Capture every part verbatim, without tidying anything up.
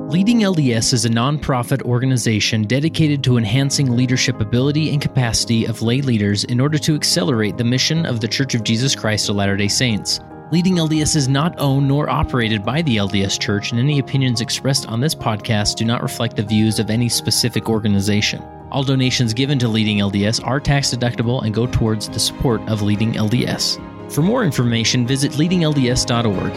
Leading L D S is a nonprofit organization dedicated to enhancing leadership ability and capacity of lay leaders in order to accelerate the mission of The Church of Jesus Christ of Latter-day Saints. Leading L D S is not owned nor operated by the L D S Church, and any opinions expressed on this podcast do not reflect the views of any specific organization. All donations given to Leading L D S are tax deductible and go towards the support of Leading L D S. For more information, visit leading L D S dot org.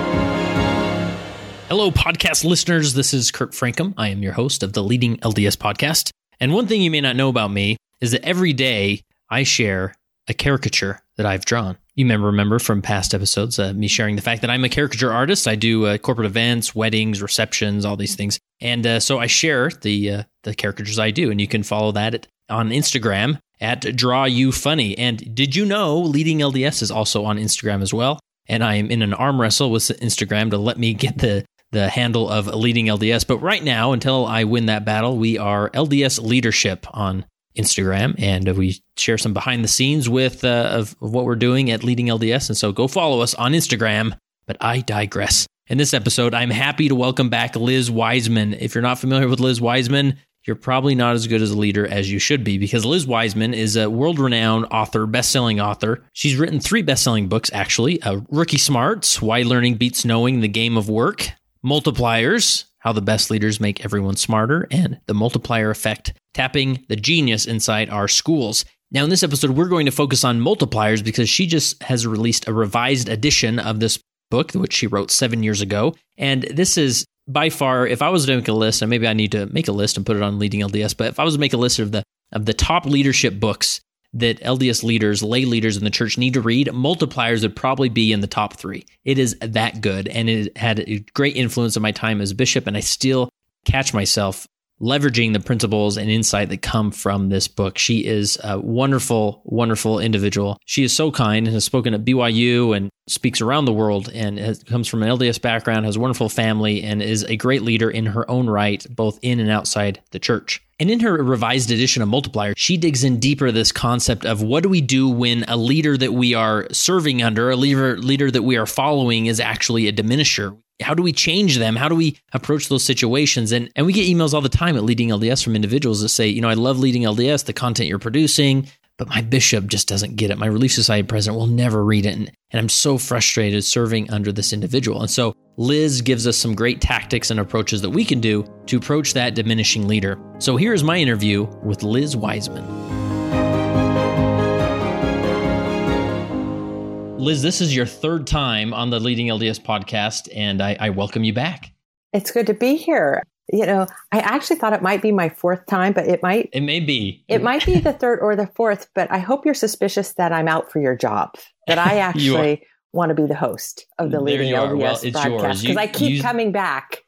Hello, podcast listeners. This is Kurt Frankum. I am your host of the Leading L D S podcast. And one thing you may not know about me is that every day I share a caricature that I've drawn. You may remember from past episodes, uh, me sharing the fact that I'm a caricature artist. I do uh, corporate events, weddings, receptions, all these things. And uh, so I share the uh, the caricatures I do. And you can follow that at, on Instagram at Draw You Funny. And did you know Leading L D S is also on Instagram as well? And I am in an arm wrestle with Instagram to let me get the the handle of Leading L D S. But right now, until I win that battle, we are L D S Leadership on Instagram, and we share some behind the scenes with uh, of, of what we're doing at Leading L D S. And so go follow us on Instagram. But I digress. In this episode, I'm happy to welcome back Liz Wiseman. If you're not familiar with Liz Wiseman, you're probably not as good as a leader as you should be, because Liz Wiseman is a world-renowned author, best-selling author. She's written three best-selling books, actually. Uh, Rookie Smarts, Why Learning Beats Knowing, The Game of Work. Multipliers, How the Best Leaders Make Everyone Smarter, and The Multiplier Effect, Tapping the Genius Inside Our Schools. Now, in this episode, we're going to focus on multipliers because she just has released a revised edition of this book, which she wrote seven years ago. And this is by far, if I was to make a list, and maybe I need to make a list and put it on Leading L D S, but if I was to make a list of the of the top leadership books that L D S leaders, lay leaders in the church need to read, Multipliers would probably be in the top three. It is that good, and it had a great influence on my time as bishop, and I still catch myself leveraging the principles and insight that come from this book. She is a wonderful, wonderful individual. She is so kind and has spoken at B Y U and speaks around the world, and has, comes from an L D S background, has a wonderful family, and is a great leader in her own right, both in and outside the church. And in her revised edition of Multiplier, she digs in deeper this concept of what do we do when a leader that we are serving under, a leader, leader that we are following is actually a diminisher. How do we change them? How do we approach those situations? And and we get emails all the time at Leading L D S from individuals that say, you know, I love Leading L D S, the content you're producing, but my bishop just doesn't get it. My Relief Society president will never read it. And, and I'm so frustrated serving under this individual. And so Liz gives us some great tactics and approaches that we can do to approach that diminishing leader. So here's my interview with Liz Wiseman. Liz, this is your third time on the Leading L D S podcast, and I, I welcome you back. It's good to be here. You know, I actually thought it might be my fourth time, but it might... It may be. It might be the third or the fourth, but I hope you're suspicious that I'm out for your job, that I actually want to be the host of the Leading L D S well, podcast, because I keep you, coming back.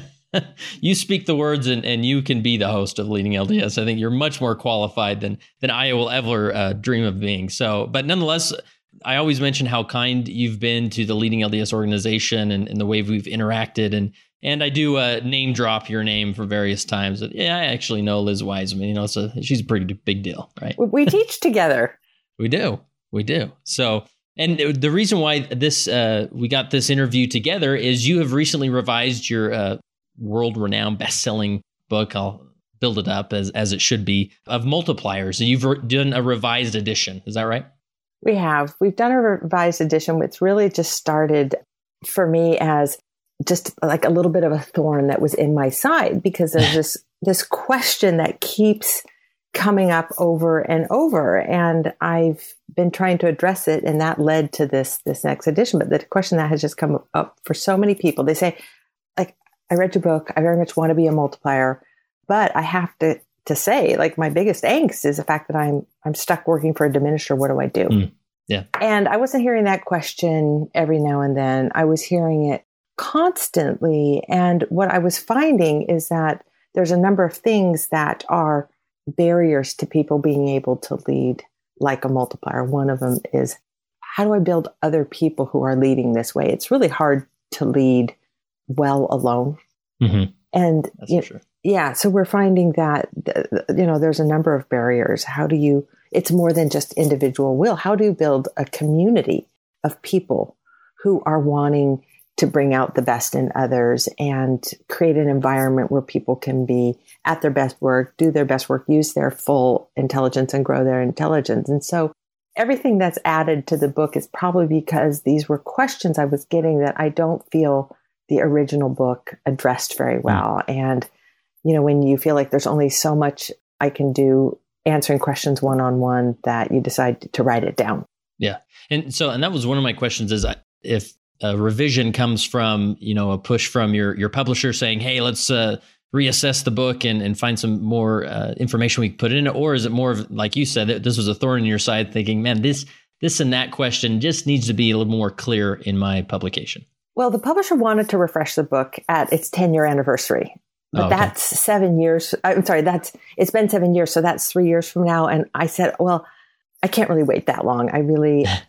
You speak the words, and, and you can be the host of Leading L D S. I think you're much more qualified than, than I will ever uh, dream of being. So, but nonetheless, I always mention how kind you've been to the Leading L D S organization and, and the way we've interacted. And and I do uh, name drop your name for various times. Yeah, I actually know Liz Wiseman. You know, so she's a pretty big deal, right? We teach together. We do. We do. So, and the reason why this uh, we got this interview together is you have recently revised your uh, world-renowned best-selling book. I'll build it up as, as it should be, of Multipliers. And you've re- done a revised edition. Is that right? We have. We've done a revised edition, which really just started for me as just like a little bit of a thorn that was in my side, because there's this this question that keeps coming up over and over, and I've been trying to address it, and that led to this this next edition. But the question that has just come up for so many people, they say, like, I read your book, I very much want to be a multiplier, but I have to to say, like, my biggest angst is the fact that I'm I'm stuck working for a diminisher. What do I do? Mm, yeah. And I wasn't hearing that question every now and then. I was hearing it constantly. And what I was finding is that there's a number of things that are barriers to people being able to lead like a multiplier. One of them is, how do I build other people who are leading this way? It's really hard to lead well alone. Mm-hmm. And That's you know, for sure. Yeah. So we're finding that, you know, there's a number of barriers. How do you, it's more than just individual will. How do you build a community of people who are wanting to bring out the best in others and create an environment where people can be at their best work, do their best work, use their full intelligence and grow their intelligence. And so everything that's added to the book is probably because these were questions I was getting that I don't feel the original book addressed very well. Mm. And, you know, when you feel like there's only so much I can do answering questions one-on-one, that you decide to write it down. Yeah. And so, and that was one of my questions is if a revision comes from, you know, a push from your, your publisher saying, hey, let's uh, reassess the book and, and find some more uh, information we can put in it? Or is it more of, like you said, that this was a thorn in your side thinking, man, this, this and that question just needs to be a little more clear in my publication? Well, the publisher wanted to refresh the book at its ten year anniversary. But oh, okay. that's seven years. I'm sorry, that's, it's been seven years. So that's three years from now. And I said, well, I can't really wait that long. I really, uh,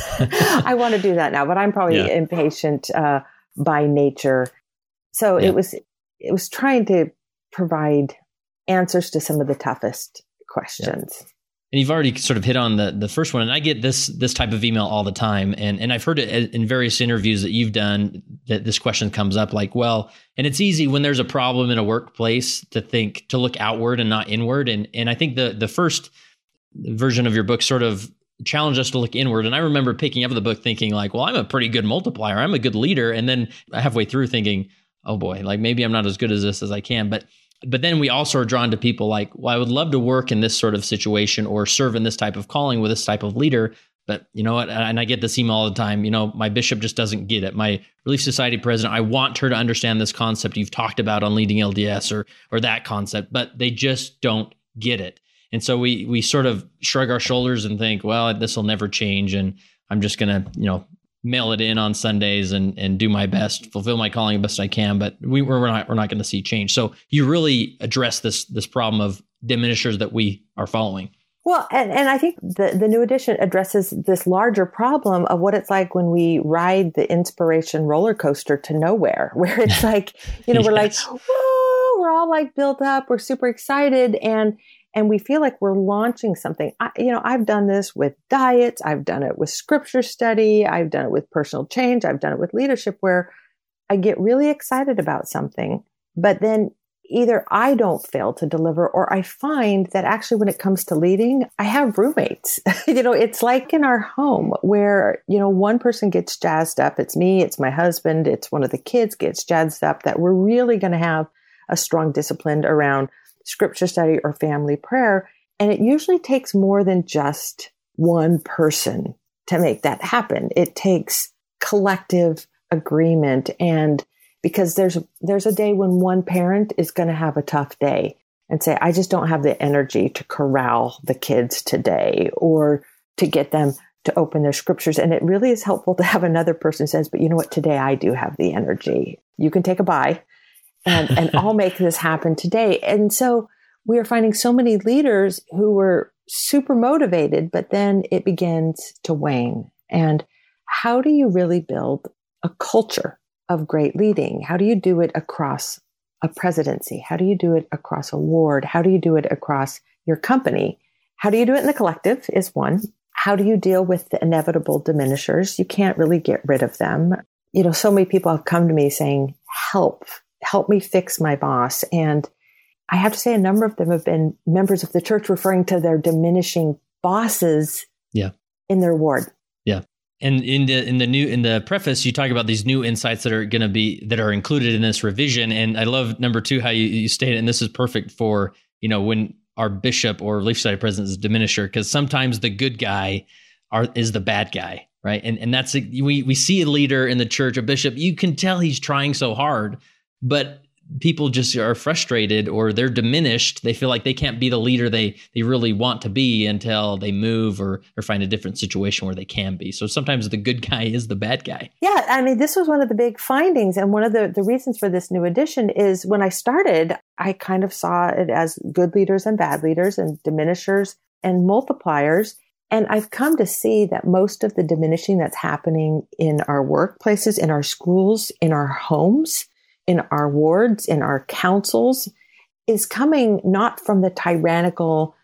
I want to do that now, but I'm probably yeah. impatient uh, by nature. So yeah. it was, it was trying to provide answers to some of the toughest questions. Yeah. And you've already sort of hit on the the first one. And I get this this type of email all the time. And and I've heard it in various interviews that you've done that this question comes up like, well, and it's easy when there's a problem in a workplace to think, to look outward and not inward. And and I think the the first version of your book sort of challenged us to look inward. And I remember picking up the book thinking like, well, I'm a pretty good multiplier. I'm a good leader. And then halfway through thinking, oh boy, like maybe I'm not as good as this as I can. But But then we also are drawn to people like, well, I would love to work in this sort of situation or serve in this type of calling with this type of leader. But you know what? And I get this email all the time. You know, my bishop just doesn't get it. My Relief Society president, I want her to understand this concept you've talked about on Leading L D S or or that concept, but they just don't get it. And so we we sort of shrug our shoulders and think, well, this will never change. And I'm just going to, you know, mail it in on Sundays and and do my best, fulfill my calling the best I can, but we, we're not we're not going to see change. So you really address this this problem of diminishers that we are following. Well, and, and I think the, the new edition addresses this larger problem of what it's like when we ride the inspiration roller coaster to nowhere, where it's like, you know, we're yes. like, whoa, we're all like built up, we're super excited, and And we feel like we're launching something. I, you know, I've done this with diets. I've done it with scripture study. I've done it with personal change. I've done it with leadership, where I get really excited about something, but then either I don't fail to deliver, or I find that actually when it comes to leading, I have roommates. You know, it's like in our home where, you know, one person gets jazzed up. It's me, it's my husband, it's one of the kids gets jazzed up, that we're really going to have a strong discipline around scripture study or family prayer. And it usually takes more than just one person to make that happen. It takes collective agreement. And because there's, there's a day when one parent is going to have a tough day and say, I just don't have the energy to corral the kids today or to get them to open their scriptures. And it really is helpful to have another person who says, but you know what, today I do have the energy. You can take a bye. And, and I'll make this happen today. And so we are finding so many leaders who were super motivated, but then it begins to wane. And how do you really build a culture of great leading? How do you do it across a presidency? How do you do it across a ward? How do you do it across your company? How do you do it in the collective is one. How do you deal with the inevitable diminishers? You can't really get rid of them. You know, so many people have come to me saying, help. Help me fix my boss. And I have to say a number of them have been members of the church referring to their diminishing bosses yeah. in their ward. Yeah. And in the in the new in the preface, you talk about these new insights that are going to be that are included in this revision. And I love number two, how you, you state it, and this is perfect for, you know, when our bishop or Relief Society president is a diminisher, because sometimes the good guy are is the bad guy, right? And and that's a, we we see a leader in the church, a bishop, you can tell he's trying so hard, but people just are frustrated or they're diminished. They feel like they can't be the leader they they really want to be until they move or or find a different situation where they can be. So sometimes the good guy is the bad guy. Yeah, I mean, this was one of the big findings. And one of the, the reasons for this new edition is when I started, I kind of saw it as good leaders and bad leaders and diminishers and multipliers. And I've come to see that most of the diminishing that's happening in our workplaces, in our schools, in our homes, in our wards, in our councils, is coming not from the tyrannical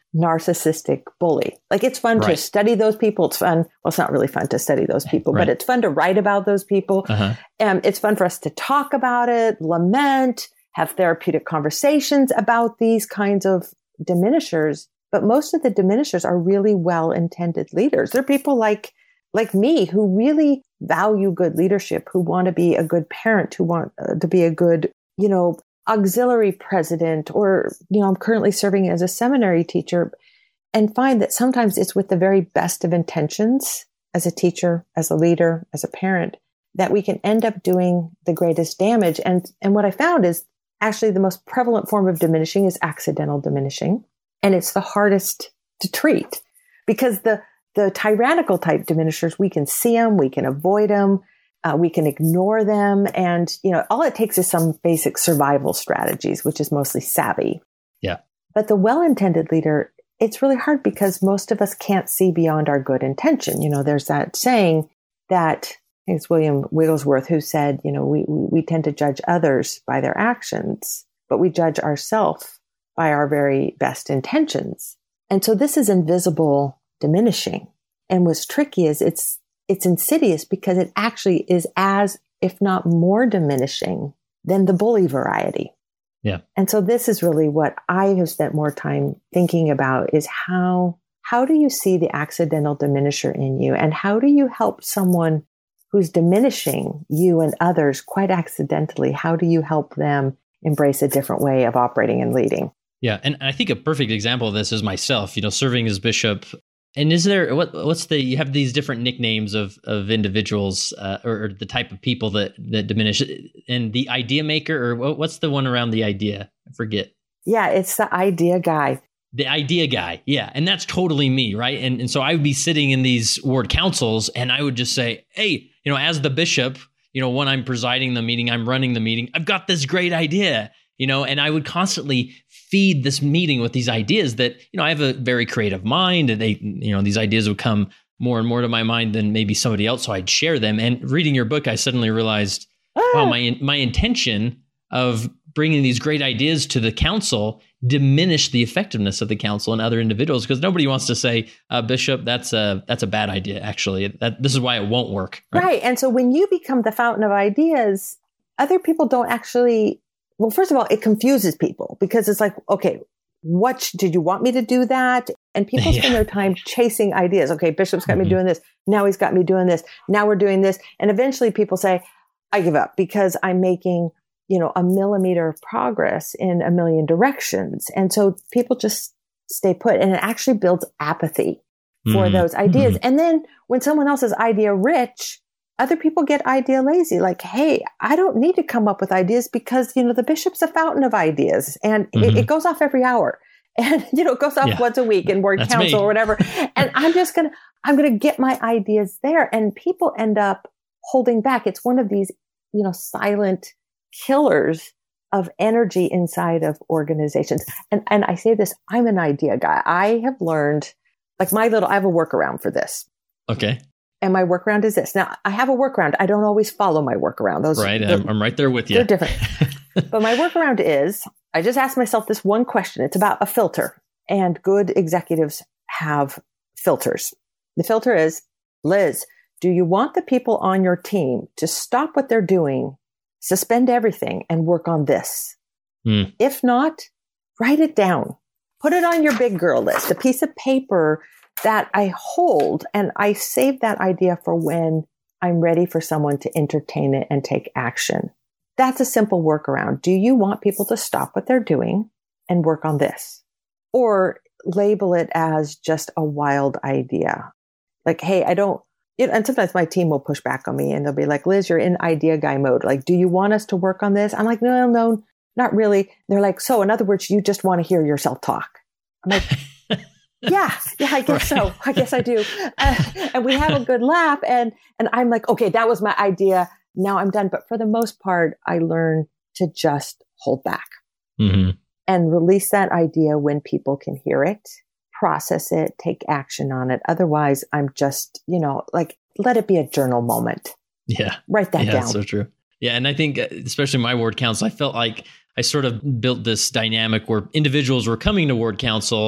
narcissistic bully. Like it's fun right. to study those people. It's fun. Well, it's not really fun to study those people, right. but it's fun to write about those people. Uh-huh. And it's fun for us to talk about it, lament, have therapeutic conversations about these kinds of diminishers. But most of the diminishers are really well-intended leaders. They're people like, like me who really value good leadership, who want to be a good parent, who want uh, to be a good, you know, auxiliary president, or, you know, I'm currently serving as a seminary teacher, and find that sometimes it's with the very best of intentions as a teacher, as a leader, as a parent, that we can end up doing the greatest damage. And, and what I found is actually the most prevalent form of diminishing is accidental diminishing. And it's the hardest to treat because the, the tyrannical type diminishers, we can see them, we can avoid them, uh, we can ignore them. And, you know, all it takes is some basic survival strategies, which is mostly savvy. Yeah. But the well-intended leader, it's really hard because most of us can't see beyond our good intention. You know, there's that saying that, I think it's William Wigglesworth who said, you know, we, we, we tend to judge others by their actions, but we judge ourselves by our very best intentions. And so this is invisible diminishing. And what's tricky is it's, it's insidious because it actually is as, if not more diminishing than the bully variety. Yeah. And so this is really what I have spent more time thinking about is how, how do you see the accidental diminisher in you? And how do you help someone who's diminishing you and others quite accidentally? How do you help them embrace a different way of operating and leading? Yeah. And I think a perfect example of this is myself, you know, serving as bishop. And is there, what what's the, you have these different nicknames of of individuals uh, or, or the type of people that, that diminish, and the idea maker, or what's the one around the idea? I forget. Yeah, it's the idea guy. The idea guy. Yeah. And that's totally me. Right. And, and so I would be sitting in these ward councils and I would just say, hey, you know, as the bishop, you know, when I'm presiding the meeting, I'm running the meeting, I've got this great idea. You know, and I would constantly feed this meeting with these ideas that, you know, I have a very creative mind, and they, you know, these ideas would come more and more to my mind than maybe somebody else. So I'd share them. And reading your book, I suddenly realized, ah. wow, my my intention of bringing these great ideas to the council diminished the effectiveness of the council and other individuals, because nobody wants to say, uh, Bishop, that's a that's a bad idea. Actually, that this is why it won't work. Right? right. And so when you become the fountain of ideas, other people don't actually. Well, first of all, it confuses people because it's like, okay, what sh- did you want me to do that? And people spend yeah. their time chasing ideas. Okay, Bishop's got mm-hmm. me doing this. Now he's got me doing this. Now we're doing this. And eventually people say, I give up because I'm making, you know, a millimeter of progress in a million directions. And so people just stay put, and it actually builds apathy mm-hmm. for those ideas. Mm-hmm. And then when someone else is idea rich, other people get idea lazy. Like, hey, I don't need to come up with ideas because, you know, the bishop's a fountain of ideas, and mm-hmm. it, it goes off every hour, and, you know, it goes off yeah. once a week in ward That's council me. Or whatever. And I'm just going to, I'm going to get my ideas there. And people end up holding back. It's one of these, you know, silent killers of energy inside of organizations. And, and I say this, I'm an idea guy. I have learned, like my little, I have a workaround for this. Okay. And my workaround is this. Now, I have a workaround. I don't always follow my workaround. Those right. I'm, I'm right there with you. They're different. But my workaround is, I just ask myself this one question. It's about a filter. And good executives have filters. The filter is, Liz, do you want the people on your team to stop what they're doing, suspend everything, and work on this? Mm. If not, write it down. Put it on your big girl list, a piece of paper that I hold, and I save that idea for when I'm ready for someone to entertain it and take action. That's a simple workaround. Do you want people to stop what they're doing and work on this? Or label it as just a wild idea. Like, hey, I don't, you know, and sometimes my team will push back on me and they'll be like, Liz, you're in idea guy mode. Like, do you want us to work on this? I'm like, no, no, no, not really. They're like, so in other words, you just want to hear yourself talk. I'm like, yeah, yeah, I guess right. so. I guess I do. Uh, and we have a good laugh. And, and I'm like, okay, that was my idea. Now I'm done. But for the most part, I learn to just hold back mm-hmm. and release that idea when people can hear it, process it, take action on it. Otherwise, I'm just, you know, like, let it be a journal moment. Yeah. Write that yeah, down. That's so true. Yeah. And I think, especially my ward council, I felt like I sort of built this dynamic where individuals were coming to ward council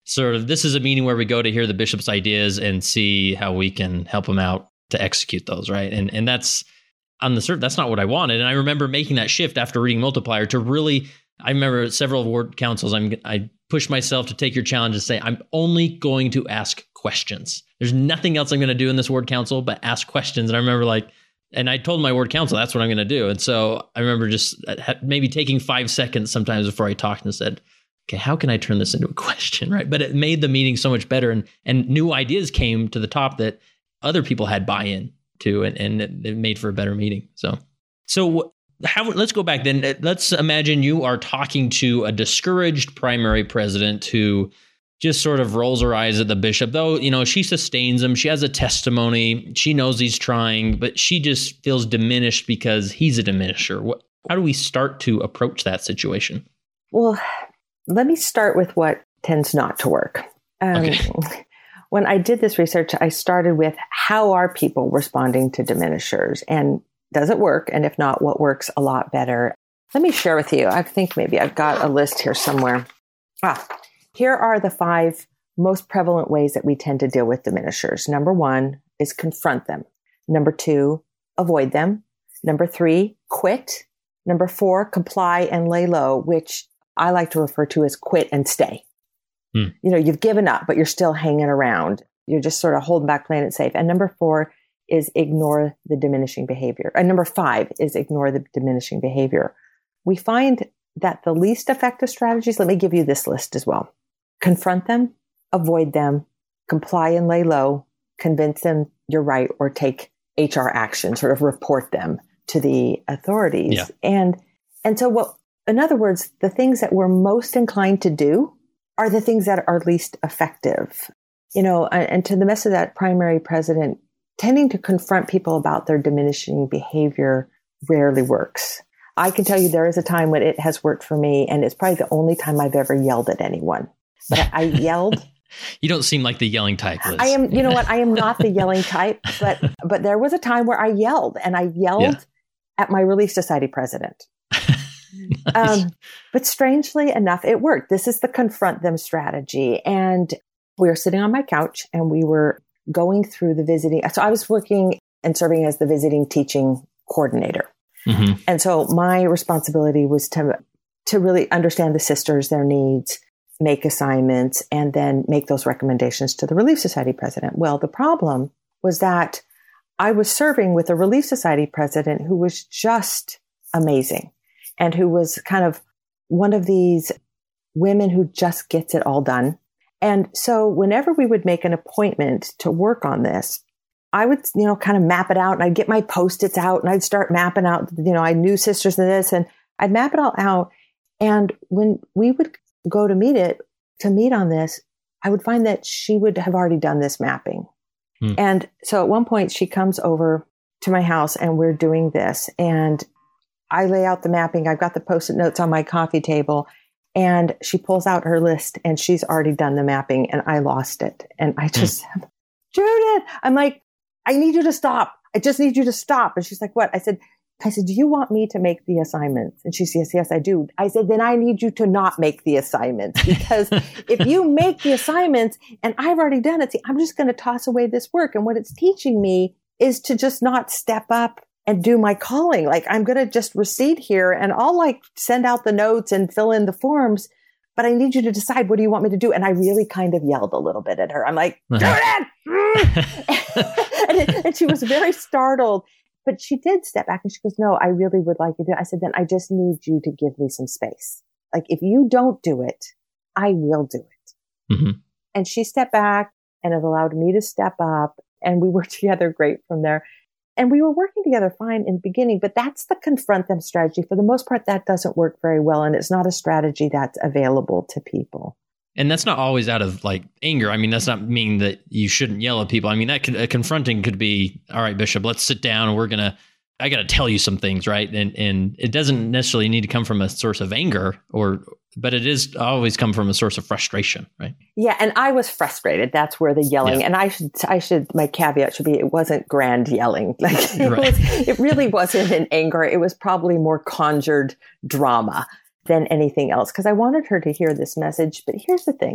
sort of, this is a meeting where we go to hear the bishop's ideas and see how we can help him out to execute those, right? And and that's on the surface, that's not what I wanted. And I remember making that shift after reading Multiplier to really, I remember several ward councils, I'm, I pushed myself to take your challenge and say, I'm only going to ask questions. There's nothing else I'm going to do in this ward council but ask questions. And I remember like, and I told my ward council, that's what I'm going to do. And so I remember just maybe taking five seconds sometimes before I talked and said, okay, how can I turn this into a question, right? But it made the meeting so much better. And, and new ideas came to the top that other people had buy-in to, and, and it, it made for a better meeting. So, so how, let's go back then. Let's imagine you are talking to a discouraged primary president who just sort of rolls her eyes at the bishop, though, you know, she sustains him. She has a testimony. She knows he's trying, but she just feels diminished because he's a diminisher. What, how do we start to approach that situation? Well, let me start with what tends not to work. Um, okay. When I did this research, I started with how are people responding to diminishers, and does it work? And if not, what works a lot better? Let me share with you. I think maybe I've got a list here somewhere. Ah, here are the five most prevalent ways that we tend to deal with diminishers. Number one is confront them. Number two, avoid them. Number three, quit. Number four, comply and lay low, which I like to refer to as quit and stay. Hmm. You know, you've given up, but you're still hanging around. You're just sort of holding back, playing it safe. And number four is ignore the diminishing behavior. And number five is ignore the diminishing behavior. We find that the least effective strategies, let me give you this list as well. Confront them, avoid them, comply and lay low, convince them you're right, or take H R action, sort of report them to the authorities. Yeah. And, and so what, in other words, the things that we're most inclined to do are the things that are least effective. You know, and to the mess of that primary president, tending to confront people about their diminishing behavior rarely works. I can tell you there is a time when it has worked for me, and it's probably the only time I've ever yelled at anyone. But I, I yelled. You don't seem like the yelling type, Liz. I am, you know what? I am not the yelling type, but but there was a time where I yelled, and I yelled yeah. at my Relief Society president. Nice. Um, but strangely enough, it worked. This is the confront them strategy. And we were sitting on my couch and we were going through the visiting. So I was working and serving as the visiting teaching coordinator. Mm-hmm. And so my responsibility was to, to really understand the sisters, their needs, make assignments, and then make those recommendations to the Relief Society president. Well, the problem was that I was serving with a Relief Society president who was just amazing, and who was kind of one of these women who just gets it all done. And so whenever we would make an appointment to work on this, I would, you know, kind of map it out, and I'd get my Post-its out and I'd start mapping out, you know, I knew sisters in this, and I'd map it all out. And when we would go to meet it, to meet on this, I would find that she would have already done this mapping. Hmm. And so at one point she comes over to my house and we're doing this, and I lay out the mapping. I've got the Post-it notes on my coffee table, and she pulls out her list and she's already done the mapping, and I lost it. And I just said, mm. Judith, I'm like, I need you to stop. I just need you to stop. And she's like, what? I said, I said, do you want me to make the assignments? And she says, yes, I do. I said, then I need you to not make the assignments, because if you make the assignments and I've already done it, see, I'm just going to toss away this work. And what it's teaching me is to just not step up and do my calling. Like, I'm going to just recede here, and I'll like send out the notes and fill in the forms, but I need you to decide, what do you want me to do? And I really kind of yelled a little bit at her. I'm like, uh-huh. and, and she was very startled, but she did step back and she goes, no, I really would like you to. I said, then I just need you to give me some space. Like, if you don't do it, I will do it. Mm-hmm. And she stepped back, and it allowed me to step up, and we worked together great from there. And we were working together fine in the beginning, but that's the confront them strategy. For the most part, that doesn't work very well. And it's not a strategy that's available to people. And that's not always out of like anger. I mean, that's not mean that you shouldn't yell at people. I mean, that could, uh, confronting could be, all right, Bishop, let's sit down and we're going to, I got to tell you some things, right? And and it doesn't necessarily need to come from a source of anger, or, but it is always come from a source of frustration, right? Yeah, and I was frustrated. That's where the yelling, yeah. and I should, I should, my caveat should be, it wasn't grand yelling. Like it, right. was, it really wasn't in anger. It was probably more conjured drama than anything else, because I wanted her to hear this message. But here's the thing.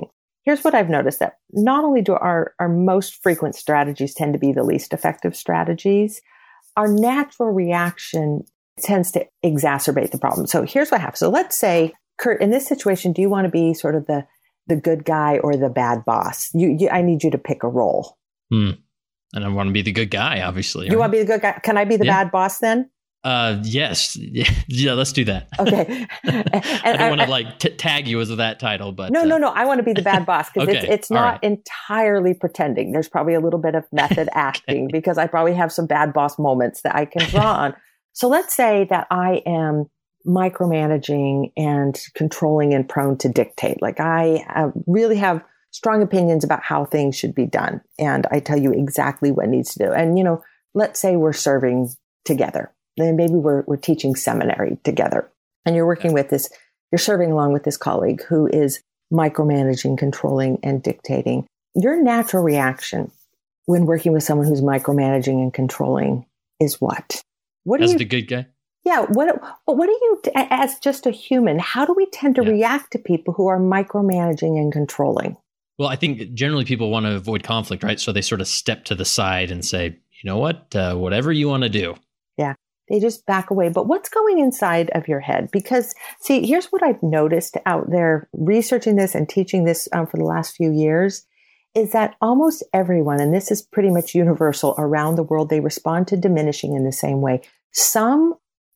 here's what I've noticed, that not only do our, our most frequent strategies tend to be the least effective strategies, our natural reaction tends to exacerbate the problem. So here's what happens. So let's say, Kurt, in this situation, do you want to be sort of the, the good guy or the bad boss? You, you I need you to pick a role. Hmm. And I want to be the good guy, obviously. You right? want to be the good guy? Can I be the yeah. bad boss then? Uh, yes. Yeah, let's do that. Okay. And, I don't want to like t- tag you as that title, but no, uh, no, no. I want to be the bad boss because okay. it's, it's not right. entirely pretending. There's probably a little bit of method acting okay. because I probably have some bad boss moments that I can draw on. So let's say that I am micromanaging and controlling and prone to dictate. Like I uh, really have strong opinions about how things should be done. And I tell you exactly what needs to do. And, you know, let's say we're serving together. Then maybe we're, we're teaching seminary together and you're working with this, you're serving along with this colleague who is micromanaging, controlling, and dictating. Your natural reaction when working with someone who's micromanaging and controlling is what? What do As you, the good guy? Yeah. What, but what do you, as just a human, how do we tend to yeah. react to people who are micromanaging and controlling? Well, I think generally people want to avoid conflict, right? So they sort of step to the side and say, you know what, uh, whatever you want to do. Yeah. They just back away. But what's going inside of your head? Because see, here's what I've noticed out there researching this and teaching this um, for the last few years is that almost everyone, and this is pretty much universal around the world, they respond to diminishing in the same way. Some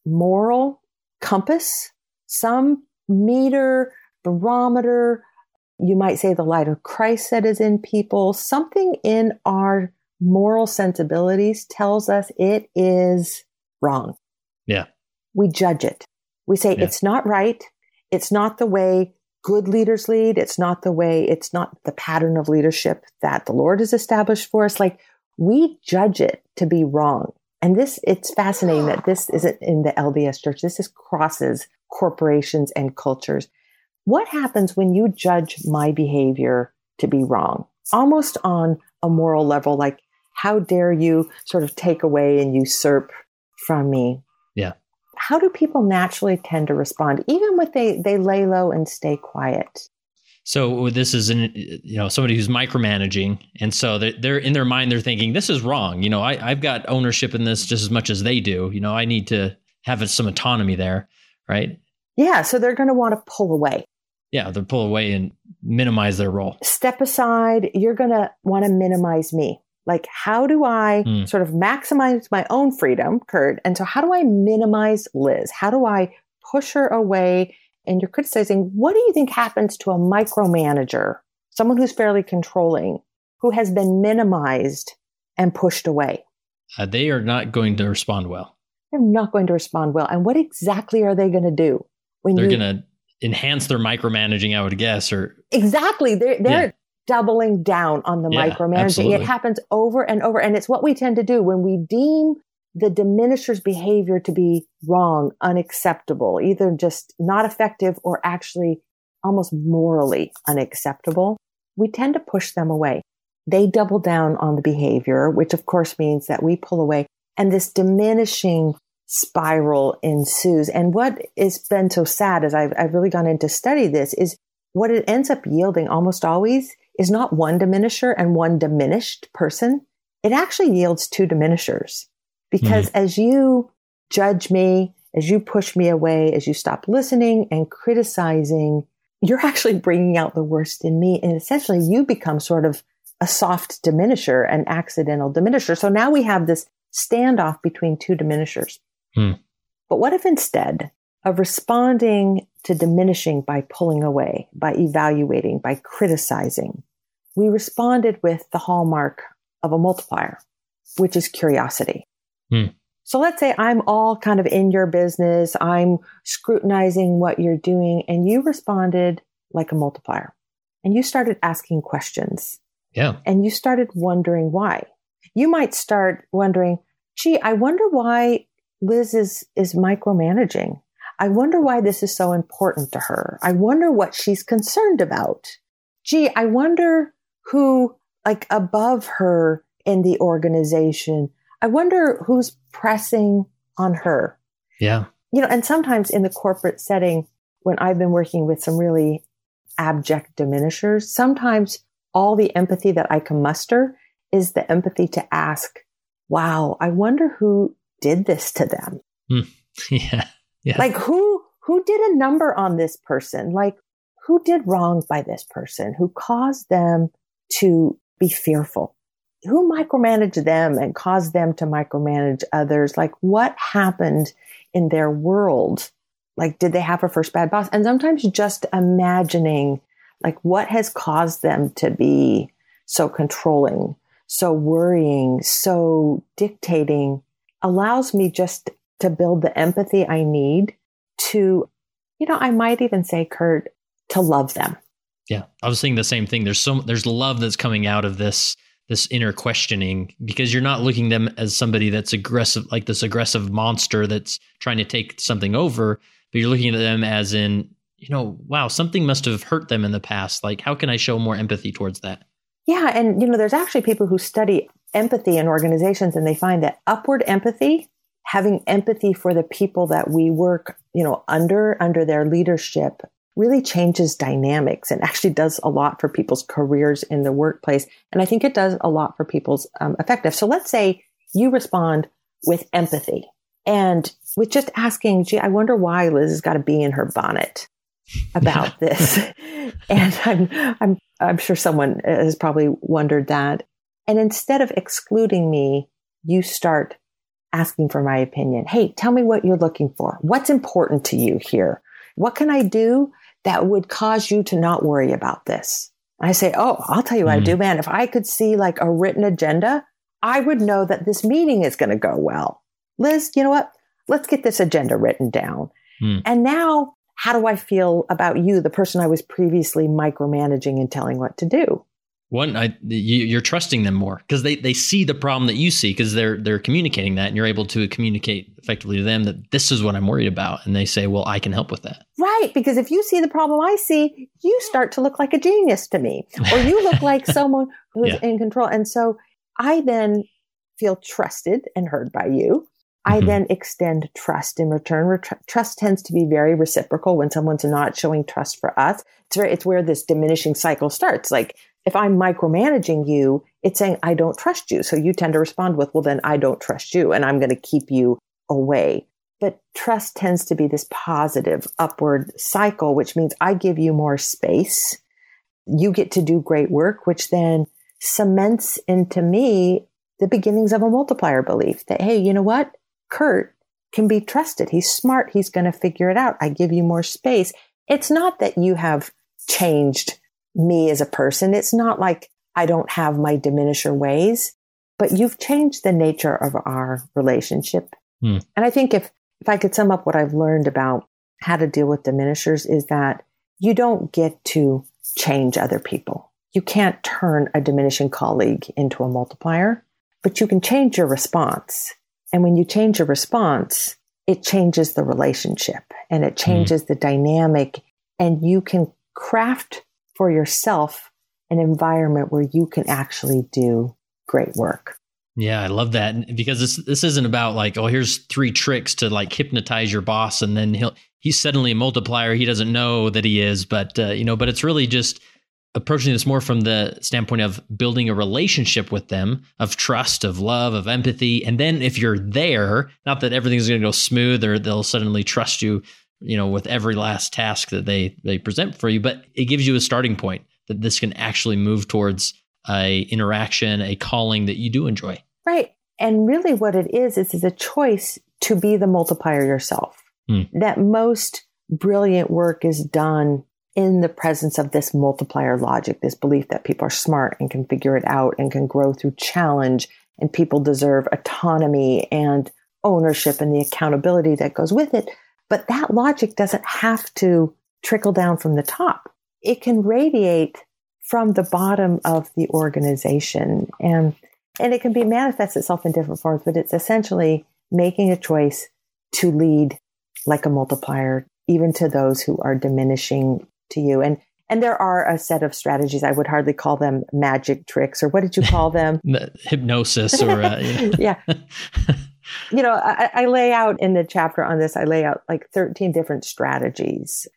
moral compass, some meter, barometer, you might say the light of Christ that is in people, something in our moral sensibilities tells us it is wrong. Yeah. We judge it. We say, yeah. it's not right. It's not the way good leaders lead. It's not the way, it's not the pattern of leadership that the Lord has established for us. Like we judge it to be wrong. And this, it's fascinating that this isn't in the L D S church. This is crosses corporations and cultures. What happens when you judge my behavior to be wrong? Almost on a moral level, like how dare you sort of take away and usurp from me? Yeah. How do people naturally tend to respond, even when they, they lay low and stay quiet? So this is an, you know, somebody who's micromanaging. And so they're, they're in their mind, they're thinking, this is wrong. You know, I, I've got ownership in this just as much as they do. You know, I need to have some autonomy there. Right. Yeah. So they're going to want to pull away. Yeah. They'll pull away and minimize their role. Step aside. You're going to want to minimize me. Like, how do I mm. sort of maximize my own freedom, Kurt? And so how do I minimize Liz? How do I push her away? And you're criticizing, what do you think happens to a micromanager, someone who's fairly controlling, who has been minimized and pushed away? Uh, they are not going to respond well. They're not going to respond well. And what exactly are they going to do? When They're you... going to enhance their micromanaging, I would guess. Or Exactly. They're, they're yeah. doubling down on the yeah, micromanaging. Absolutely. It happens over and over. And it's what we tend to do when we deem the diminisher's behavior to be wrong, unacceptable, either just not effective or actually almost morally unacceptable. We tend to push them away. They double down on the behavior, which of course means that we pull away, and this diminishing spiral ensues. And what has been so sad as I've, I've really gone in to study this is what it ends up yielding almost always is not one diminisher and one diminished person. It actually yields two diminishers. Because mm-hmm. as you judge me, as you push me away, as you stop listening and criticizing, you're actually bringing out the worst in me. And essentially you become sort of a soft diminisher, an accidental diminisher. So now we have this standoff between two diminishers. Mm. But what if instead of responding to diminishing by pulling away, by evaluating, by criticizing, we responded with the hallmark of a multiplier, which is curiosity. Hmm. So let's say I'm all kind of in your business. I'm scrutinizing what you're doing, and you responded like a multiplier, and you started asking questions. Yeah. And you started wondering why. You might start wondering, gee, I wonder why Liz is, is micromanaging. I wonder why this is so important to her. I wonder what she's concerned about. Gee, I wonder who, like above her in the organization, I wonder who's pressing on her. Yeah. You know, and sometimes in the corporate setting, when I've been working with some really abject diminishers. Sometimes all the empathy that I can muster is the empathy to ask, wow, I wonder who did this to them. Mm. Yeah. Yeah. Like who, who did a number on this person? Like who did wrong by this person? Who caused them to be fearful? Who micromanaged them and caused them to micromanage others? Like what happened in their world? Like, did they have a first bad boss? And sometimes just imagining like what has caused them to be so controlling, so worrying, so dictating allows me just to build the empathy I need to, you know, I might even say, Kurt, to love them. Yeah. I was saying the same thing. There's so, there's love that's coming out of this, this inner questioning, because you're not looking at them as somebody that's aggressive, like this aggressive monster that's trying to take something over, but you're looking at them as in, you know, wow, something must have hurt them in the past. Like, how can I show more empathy towards that? Yeah. And, you know, there's actually people who study empathy in organizations, and they find that upward empathy, having empathy for the people that we work, you know, under, under their leadership, really changes dynamics and actually does a lot for people's careers in the workplace. And I think it does a lot for people's um, effective. So let's say you respond with empathy and with just asking, gee, I wonder why Liz has got a bee in her bonnet about yeah. this. And I'm, I'm, I'm sure someone has probably wondered that. And instead of excluding me, you start asking for my opinion. Hey, tell me what you're looking for. What's important to you here? What can I do that would cause you to not worry about this? And I say, oh, I'll tell you what mm. I do, man. If I could see like a written agenda, I would know that this meeting is going to go well. Liz, you know what? Let's get this agenda written down. Mm. And now, how do I feel about you, the person I was previously micromanaging and telling what to do? One, I, you, you're trusting them more because they, they see the problem that you see because they're they're communicating that, and you're able to communicate effectively to them that this is what I'm worried about, and they say, "Well, I can help with that." Right, because if you see the problem I see, you start to look like a genius to me, or you look like someone who's yeah. in control, and so I then feel trusted and heard by you. I mm-hmm. then extend trust in return. Ret- trust tends to be very reciprocal when someone's not showing trust for us. It's very, it's where this diminishing cycle starts. Like, if I'm micromanaging you, it's saying, I don't trust you. So you tend to respond with, well, then I don't trust you and I'm going to keep you away. But trust tends to be this positive upward cycle, which means I give you more space. You get to do great work, which then cements into me the beginnings of a multiplier belief that, hey, you know what? Kurt can be trusted. He's smart. He's going to figure it out. I give you more space. It's not that you have changed me as a person. It's not like I don't have my diminisher ways, but you've changed the nature of our relationship. Hmm. And I think if, if I could sum up what I've learned about how to deal with diminishers is that you don't get to change other people. You can't turn a diminishing colleague into a multiplier, but you can change your response. And when you change your response, it changes the relationship and it changes hmm. the dynamic, and you can craft for yourself an environment where you can actually do great work. Yeah, I love that, because this this isn't about like, oh, here's three tricks to like hypnotize your boss, and then he'll he's suddenly a multiplier. He doesn't know that he is, but uh, you know, but it's really just approaching this more from the standpoint of building a relationship with them, of trust, of love, of empathy, and then if you're there, not that everything's going to go smooth or they'll suddenly trust you, you know, with every last task that they they present for you, but it gives you a starting point that this can actually move towards a interaction, a calling that you do enjoy. Right. And really what it is, is, is a choice to be the multiplier yourself. Hmm. That most brilliant work is done in the presence of this multiplier logic, this belief that people are smart and can figure it out and can grow through challenge, and people deserve autonomy and ownership and the accountability that goes with it. But that logic doesn't have to trickle down from the top. It can radiate from the bottom of the organization. And, and it can be manifest itself in different forms, but it's essentially making a choice to lead like a multiplier, even to those who are diminishing to you. And, and there are a set of strategies. I would hardly call them magic tricks, or what did you call them? Hypnosis or, uh, you know. Yeah. You know, I, I lay out in the chapter on this, I lay out like thirteen different strategies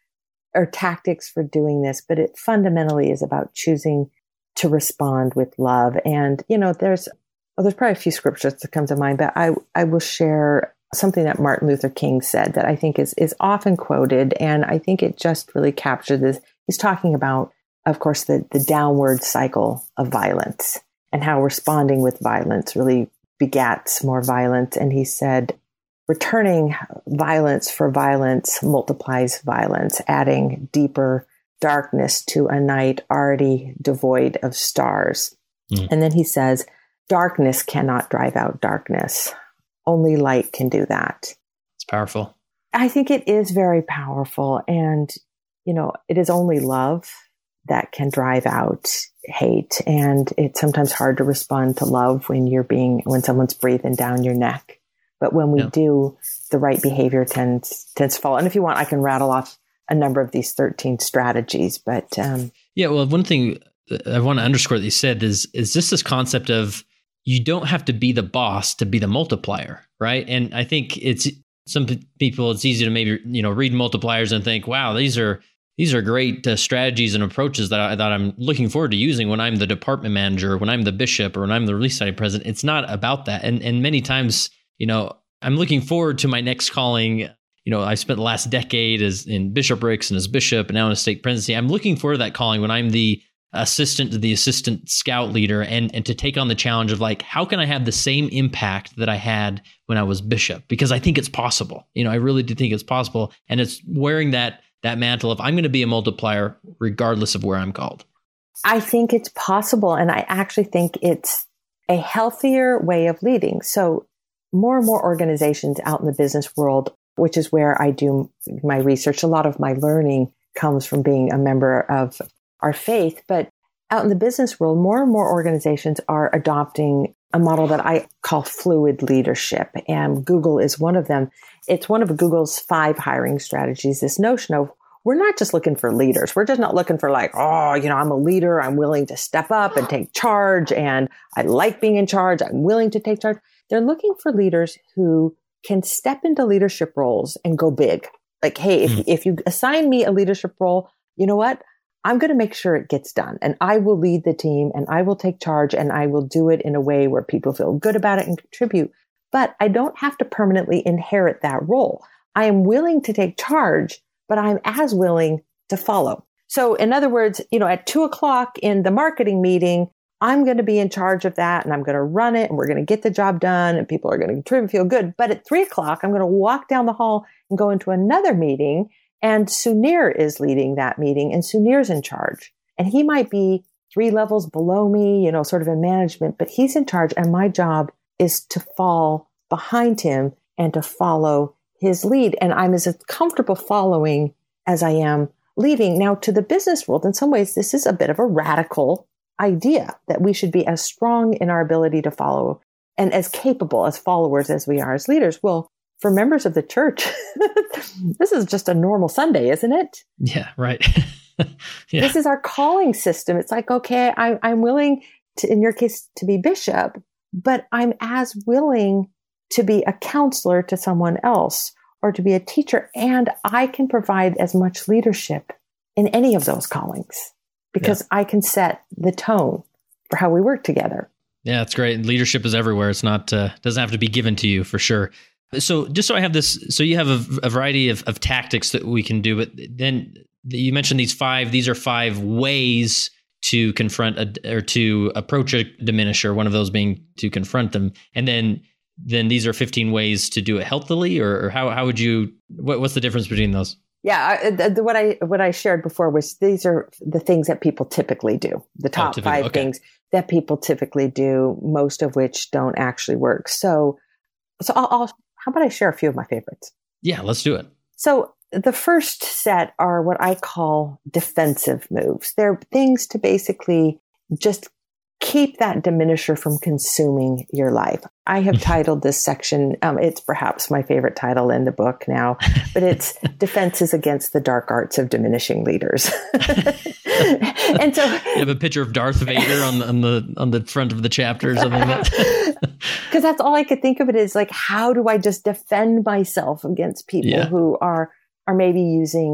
or tactics for doing this, but it fundamentally is about choosing to respond with love. And, you know, there's, well, there's probably a few scriptures that come to mind, but I, I will share something that Martin Luther King said that I think is, is often quoted. And I think it just really captured this. He's talking about, of course, the, the downward cycle of violence and how responding with violence really begats more violence. And he said, returning violence for violence multiplies violence, adding deeper darkness to a night already devoid of stars. Mm. And then he says, darkness cannot drive out darkness. Only light can do that. It's powerful. I think it is very powerful. And, you know, it is only love that can drive out hate. And it's sometimes hard to respond to love when you're being, when someone's breathing down your neck. But when we yeah. do, the right behavior tends tends to fall. And if you want, I can rattle off a number of these thirteen strategies. But um, yeah, well, one thing I want to underscore that you said is is just this concept of you don't have to be the boss to be the multiplier, right? And I think it's some people, it's easy to maybe you know read multipliers and think, wow, these are these are great uh, strategies and approaches that I, that I'm looking forward to using when I'm the department manager, when I'm the bishop, or when I'm the Relief Society president. It's not about that, and and many times. You know, I'm looking forward to my next calling. You know, I spent the last decade as in bishoprics and as bishop and now in a stake presidency. I'm looking forward to that calling when I'm the assistant to the assistant scout leader and, and to take on the challenge of like, how can I have the same impact that I had when I was bishop? Because I think it's possible. You know, I really do think it's possible. And it's wearing that that mantle of I'm going to be a multiplier regardless of where I'm called. I think it's possible. And I actually think it's a healthier way of leading. So more and more organizations out in the business world, which is where I do my research. A lot of my learning comes from being a member of our faith. But out in the business world, more and more organizations are adopting a model that I call fluid leadership. And Google is one of them. It's one of Google's five hiring strategies, this notion of we're not just looking for leaders. We're just not looking for like, oh, you know, I'm a leader. I'm willing to step up and take charge. And I like being in charge. I'm willing to take charge. They're looking for leaders who can step into leadership roles and go big. Like, hey, if, mm. if you assign me a leadership role, you know what? I'm going to make sure it gets done. And I will lead the team and I will take charge and I will do it in a way where people feel good about it and contribute. But I don't have to permanently inherit that role. I am willing to take charge, but I'm as willing to follow. So in other words, you know, at two o'clock in the marketing meeting, I'm going to be in charge of that and I'm going to run it and we're going to get the job done and people are going to contribute, feel good. But at three o'clock, I'm going to walk down the hall and go into another meeting and Sunir is leading that meeting and Sunir's in charge. And he might be three levels below me, you know, sort of in management, but he's in charge. And my job is to fall behind him and to follow his lead. And I'm as comfortable following as I am leading. Now to the business world, in some ways, this is a bit of a radical idea that we should be as strong in our ability to follow and as capable as followers as we are as leaders. Well, for members of the church, this is just a normal Sunday, isn't it? Yeah, right. yeah. This is our calling system. It's like, okay, I, I'm willing to, in your case, to be bishop, but I'm as willing to be a counselor to someone else or to be a teacher. And I can provide as much leadership in any of those callings. Because yeah. I can set the tone for how we work together. Yeah, that's great. Leadership is everywhere. It's not uh, doesn't have to be given to you for sure. So just so I have this, so you have a, a variety of, of tactics that we can do, but then you mentioned these five. These are five ways to confront a, or to approach a diminisher. One of those being to confront them, and then then these are fifteen ways to do it healthily, or, or how how would you? What, what's the difference between those? Yeah, I, the, what I what I shared before was these are the things that people typically do. The top oh, five okay. things that people typically do, most of which don't actually work. So, so I'll, I'll how about I share a few of my favorites? Yeah, let's do it. So the first set are what I call defensive moves. They're things to basically just keep that diminisher from consuming your life. I have titled this section, um, it's perhaps my favorite title in the book now, but it's Defenses Against the Dark Arts of Diminishing Leaders. And so you have a picture of Darth Vader on the, on the, on the front of the chapter or something like that. Because that's all I could think of it is like, how do I just defend myself against people yeah. who are, are maybe using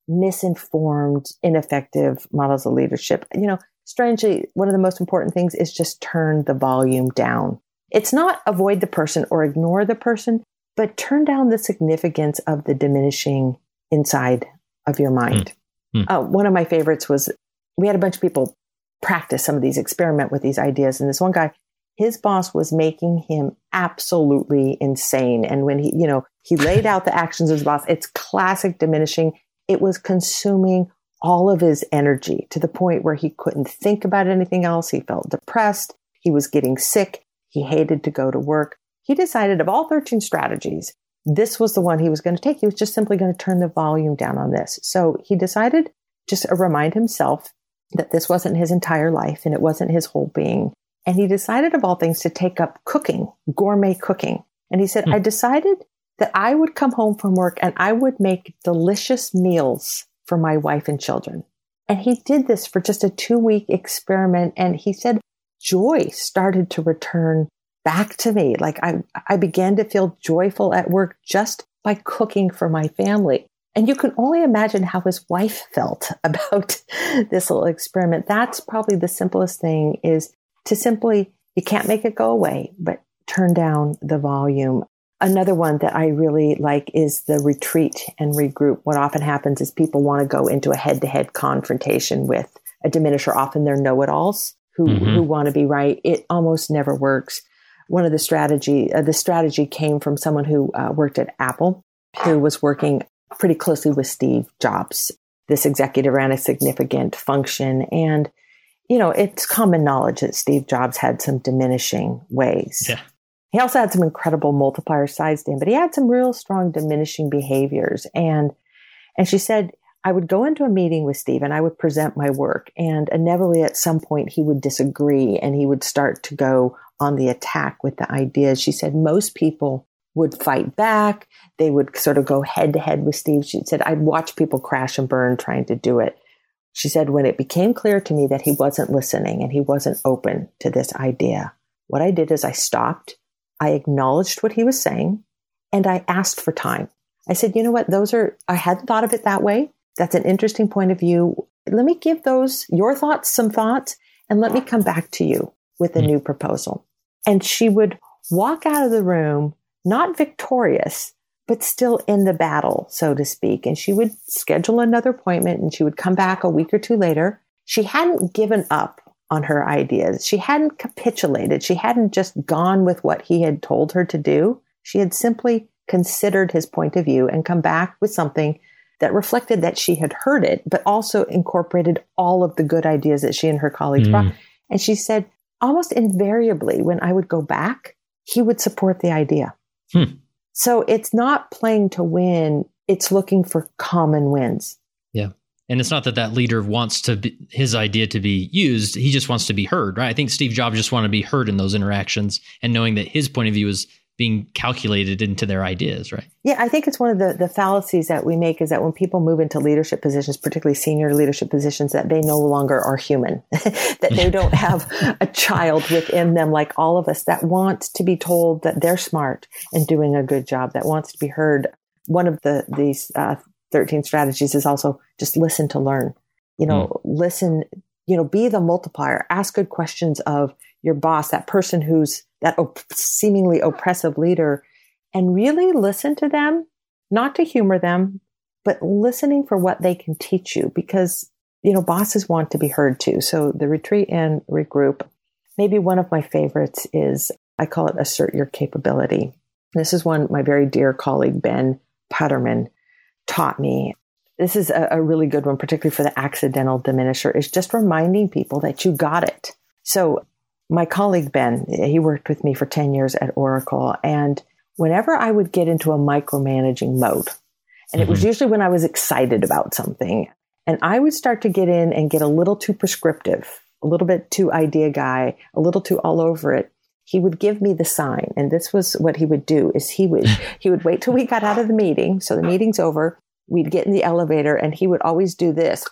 misinformed, ineffective models of leadership. You know, strangely, one of the most important things is just turn the volume down. It's not avoid the person or ignore the person, but turn down the significance of the diminishing inside of your mind. Mm. Mm. Uh, one of my favorites was we had a bunch of people practice some of these, experiment with these ideas. And this one guy, his boss was making him absolutely insane. And when he, you know, he laid out the actions of his boss, it's classic diminishing. It was consuming all of his energy to the point where he couldn't think about anything else. He felt depressed. He was getting sick. He hated to go to work. He decided of all thirteen strategies, this was the one he was going to take. He was just simply going to turn the volume down on this. So he decided just to remind himself that this wasn't his entire life and it wasn't his whole being. And he decided of all things to take up cooking, gourmet cooking. And he said, hmm. I decided that I would come home from work and I would make delicious meals for my wife and children. And he did this for just a two week experiment. And he said, joy started to return back to me. Like I, I began to feel joyful at work just by cooking for my family. And you can only imagine how his wife felt about this little experiment. That's probably the simplest thing, is to simply, you can't make it go away, but turn down the volume. Another one that I really like is the retreat and regroup. What often happens is people want to go into a head-to-head confrontation with a diminisher. Often they're know-it-alls who, mm-hmm. who want to be right. It almost never works. One of the strategy, uh, the strategy came from someone who uh, worked at Apple, who was working pretty closely with Steve Jobs. This executive ran a significant function. And, you know, it's common knowledge that Steve Jobs had some diminishing ways. Yeah. He also had some incredible multiplier sides to him, but he had some real strong diminishing behaviors. And, and she said, I would go into a meeting with Steve and I would present my work, and inevitably at some point he would disagree and he would start to go on the attack with the ideas. She said most people would fight back. They would sort of go head to head with Steve. She said, I'd watch people crash and burn trying to do it. She said, when it became clear to me that he wasn't listening and he wasn't open to this idea, what I did is I stopped. I acknowledged what he was saying and I asked for time. I said, you know what? Those are, I hadn't thought of it that way. That's an interesting point of view. Let me give those, your thoughts, some thoughts, and let me come back to you with a new proposal. And she would walk out of the room, not victorious, but still in the battle, so to speak. And she would schedule another appointment and she would come back a week or two later. She hadn't given up on her ideas. She hadn't capitulated. She hadn't just gone with what he had told her to do. She had simply considered his point of view and come back with something that reflected that she had heard it, but also incorporated all of the good ideas that she and her colleagues mm. brought. And she said, almost invariably, when I would go back, he would support the idea. Hmm. So it's not playing to win. It's looking for common wins. Yeah. And it's not that that leader wants to be, his idea to be used. He just wants to be heard, right? I think Steve Jobs just wanted to be heard in those interactions and knowing that his point of view is being calculated into their ideas, right? Yeah, I think it's one of the, the fallacies that we make is that when people move into leadership positions, particularly senior leadership positions, that they no longer are human, that they don't have a child within them like all of us that wants to be told that they're smart and doing a good job, that wants to be heard. One of the these uh, thirteen strategies is also just listen to learn. You know, mm. listen, you know, be the multiplier, ask good questions of your boss, that person who's that op- seemingly oppressive leader, and really listen to them, not to humor them, but listening for what they can teach you, because, you know, bosses want to be heard too. So the retreat and regroup, maybe one of my favorites is, I call it assert your capability. This is one my very dear colleague, Ben Putterman, taught me. This is a, a really good one, particularly for the accidental diminisher, is just reminding people that you got it. So my colleague, Ben, he worked with me for ten years at Oracle. And whenever I would get into a micromanaging mode, and mm-hmm. it was usually when I was excited about something, and I would start to get in and get a little too prescriptive, a little bit too idea guy, a little too all over it, he would give me the sign. And this was what he would do is he would, he would wait till we got out of the meeting. So the meeting's over. We'd get in the elevator and he would always do this.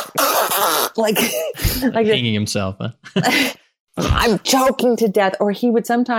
like, like hanging himself. Huh? I'm choking to death. Or he would sometimes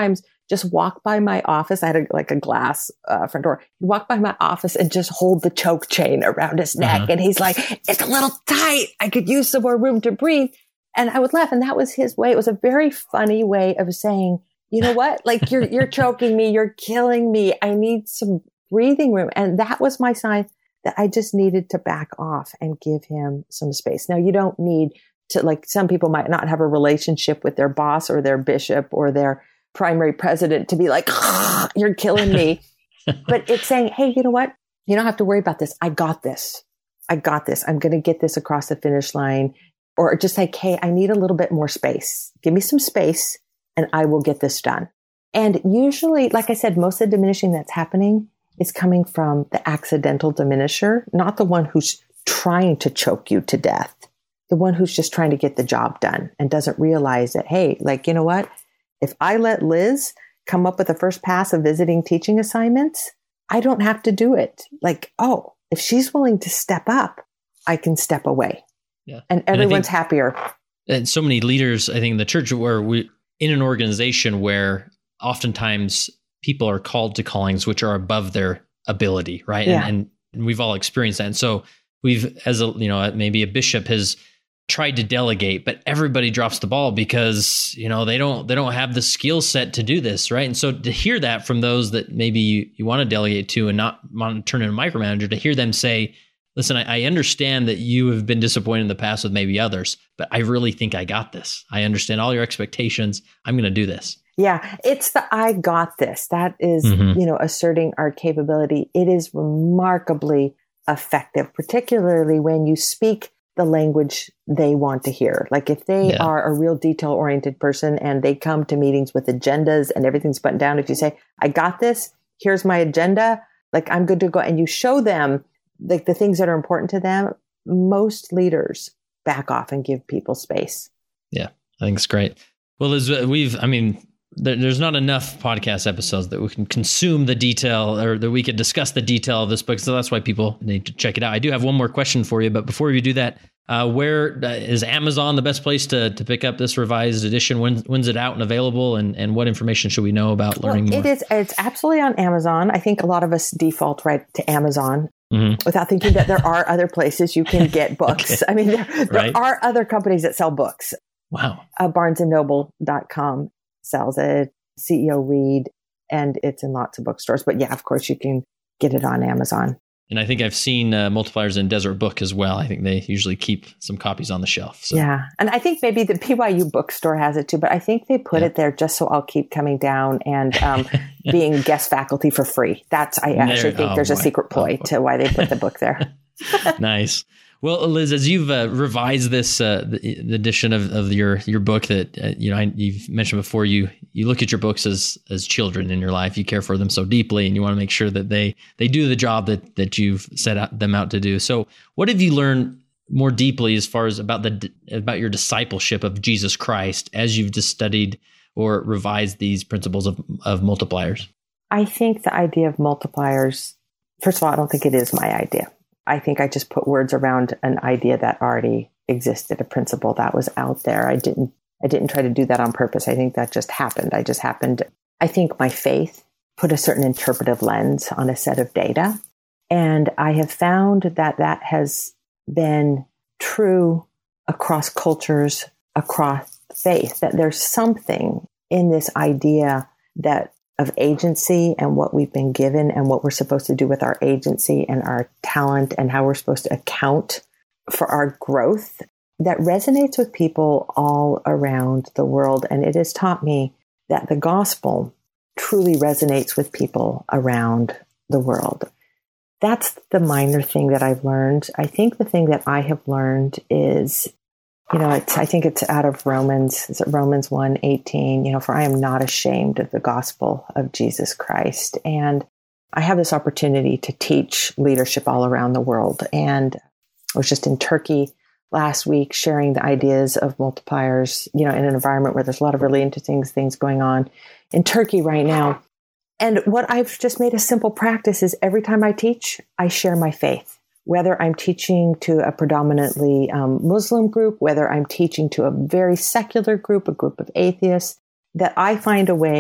just walk by my office. I had a, like a glass uh, front door. He'd walk by my office and just hold the choke chain around his neck. Uh-huh. And he's like, it's a little tight. I could use some more room to breathe. And I would laugh. And that was his way. It was a very funny way of saying, you know what? Like you're, you're choking me. You're killing me. I need some breathing room. And that was my sign that I just needed to back off and give him some space. Now you don't need to, like, some people might not have a relationship with their boss or their bishop or their primary president to be like, oh, you're killing me. But it's saying, hey, you know what? You don't have to worry about this. I got this. I got this. I'm going to get this across the finish line. Or just like, hey, I need a little bit more space. Give me some space and I will get this done. And usually, like I said, most of the diminishing that's happening is coming from the accidental diminisher, not the one who's trying to choke you to death. The one who's just trying to get the job done and doesn't realize that, hey, like, you know what? If I let Liz come up with the first pass of visiting teaching assignments, I don't have to do it. Like, oh, if she's willing to step up, I can step away. Yeah. And everyone's and think, happier. And so many leaders, I think in the church, where we in an organization where oftentimes people are called to callings which are above their ability, right? Yeah. And, and we've all experienced that. And so we've, as a, you know, maybe a bishop has tried to delegate, but everybody drops the ball because, you know, they don't, they don't have the skill set to do this. Right. And so to hear that from those that maybe you, you want to delegate to and not want to turn into a micromanager, to hear them say, listen, I, I understand that you have been disappointed in the past with maybe others, but I really think I got this. I understand all your expectations. I'm going to do this. Yeah. It's the, I got this. That is, mm-hmm. you know, asserting our capability. It is remarkably effective, particularly when you speak the language they want to hear. Like if they yeah. are a real detail oriented person and they come to meetings with agendas and everything's buttoned down. If you say, I got this, here's my agenda, like I'm good to go. And you show them like the things that are important to them, most leaders back off and give people space. Yeah, I think it's great. Well, Liz, we've, I mean, there, there's not enough podcast episodes that we can consume the detail or that we could discuss the detail of this book. So that's why people need to check it out. I do have one more question for you, but before we do that, uh, where uh, is Amazon the best place to to pick up this revised edition? When, when's it out and available? And, and what information should we know about learning well, more? It is, it's absolutely on Amazon. I think a lot of us default right to Amazon. Mm-hmm. Without thinking that there are other places you can get books. Okay. I mean, there, there right. are other companies that sell books. Wow. Uh, barnes and noble dot com sells it, C E O Read, and it's in lots of bookstores. But yeah, of course, you can get it on Amazon. And I think I've seen uh, Multipliers in Desert Book as well. I think they usually keep some copies on the shelf. So. Yeah. And I think maybe the P Y U bookstore has it too, but I think they put yeah. it there just so I'll keep coming down and um, being guest faculty for free. That's, I actually there, think oh there's boy. a secret ploy oh to why they put the book there. Nice. Well, Liz, as you've uh, revised this uh, the, the edition of, of your your book that uh, you know I, you've mentioned before, you you look at your books as as children in your life. You care for them so deeply, and you want to make sure that they they do the job that that you've set out, them out to do. So, what have you learned more deeply as far as about the about your discipleship of Jesus Christ as you've just studied or revised these principles of of multipliers? I think the idea of multipliers. First of all, I don't think it is my idea. I think I just put words around an idea that already existed, a principle that was out there. I didn't, I didn't try to do that on purpose. I think that just happened. I just happened. I think my faith put a certain interpretive lens on a set of data. And I have found that that has been true across cultures, across faith, that there's something in this idea that of agency and what we've been given and what we're supposed to do with our agency and our talent and how we're supposed to account for our growth that resonates with people all around the world. And it has taught me that the gospel truly resonates with people around the world. That's the minor thing that I've learned. I think the thing that I have learned is, you know, it's, I think it's out of Romans, is it Romans one eighteen, you know, for I am not ashamed of the gospel of Jesus Christ. And I have this opportunity to teach leadership all around the world. And I was just in Turkey last week sharing the ideas of multipliers, you know, in an environment where there's a lot of really interesting things going on in Turkey right now. And what I've just made a simple practice is every time I teach, I share my faith. Whether I'm teaching to a predominantly um, Muslim group, whether I'm teaching to a very secular group, a group of atheists, that I find a way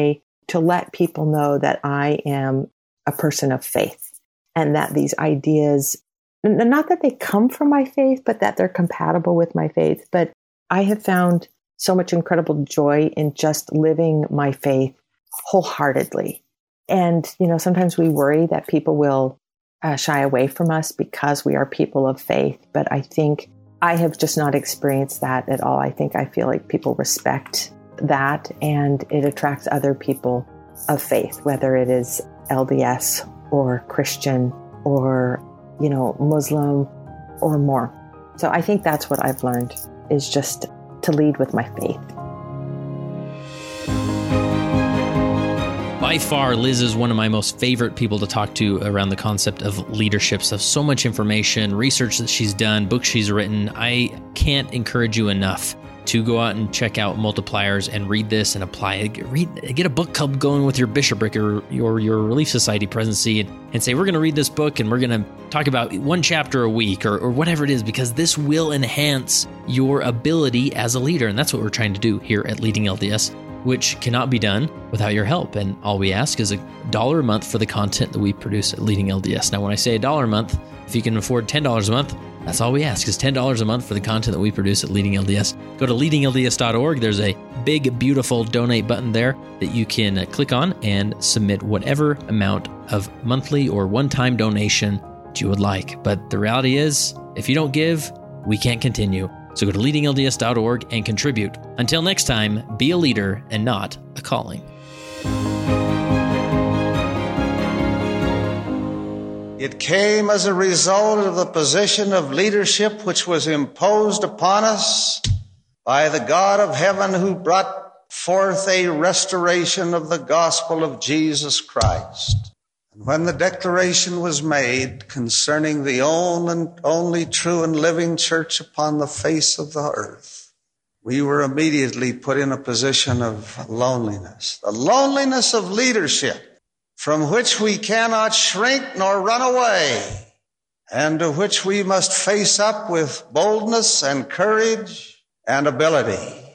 to let people know that I am a person of faith and that these ideas, not that they come from my faith, but that they're compatible with my faith. But I have found so much incredible joy in just living my faith wholeheartedly. And, you know, sometimes we worry that people will uh, shy away from us because we are people of faith. But I think I have just not experienced that at all. I think I feel like people respect that, and it attracts other people of faith, whether it is L D S or Christian or, you know, Muslim or more. So I think that's what I've learned, is just to lead with my faith. By far, Liz is one of my most favorite people to talk to around the concept of leadership. So, so much information, research that she's done, books she's written. I can't encourage you enough to go out and check out Multipliers and read this and apply it. Read, get a book club going with your bishopric or your, your Relief Society presidency and, and say, we're going to read this book and we're going to talk about one chapter a week or, or whatever it is, because this will enhance your ability as a leader. And that's what we're trying to do here at Leading L D S, which cannot be done without your help. And all we ask is a dollar a month for the content that we produce at Leading L D S. Now, when I say a dollar a month, if you can afford ten dollars a month, that's all we ask, is ten dollars a month for the content that we produce at Leading L D S. Go to leading L D S dot org. There's a big, beautiful donate button there that you can click on and submit whatever amount of monthly or one-time donation that you would like. But the reality is, if you don't give, we can't continue. So go to leading L D S dot org and contribute. Until next time, be a leader and not a calling. It came as a result of the position of leadership which was imposed upon us by the God of heaven, who brought forth a restoration of the gospel of Jesus Christ. And when the declaration was made concerning the only, and only true and living church upon the face of the earth, we were immediately put in a position of loneliness, the loneliness of leadership, from which we cannot shrink nor run away, and to which we must face up with boldness and courage and ability.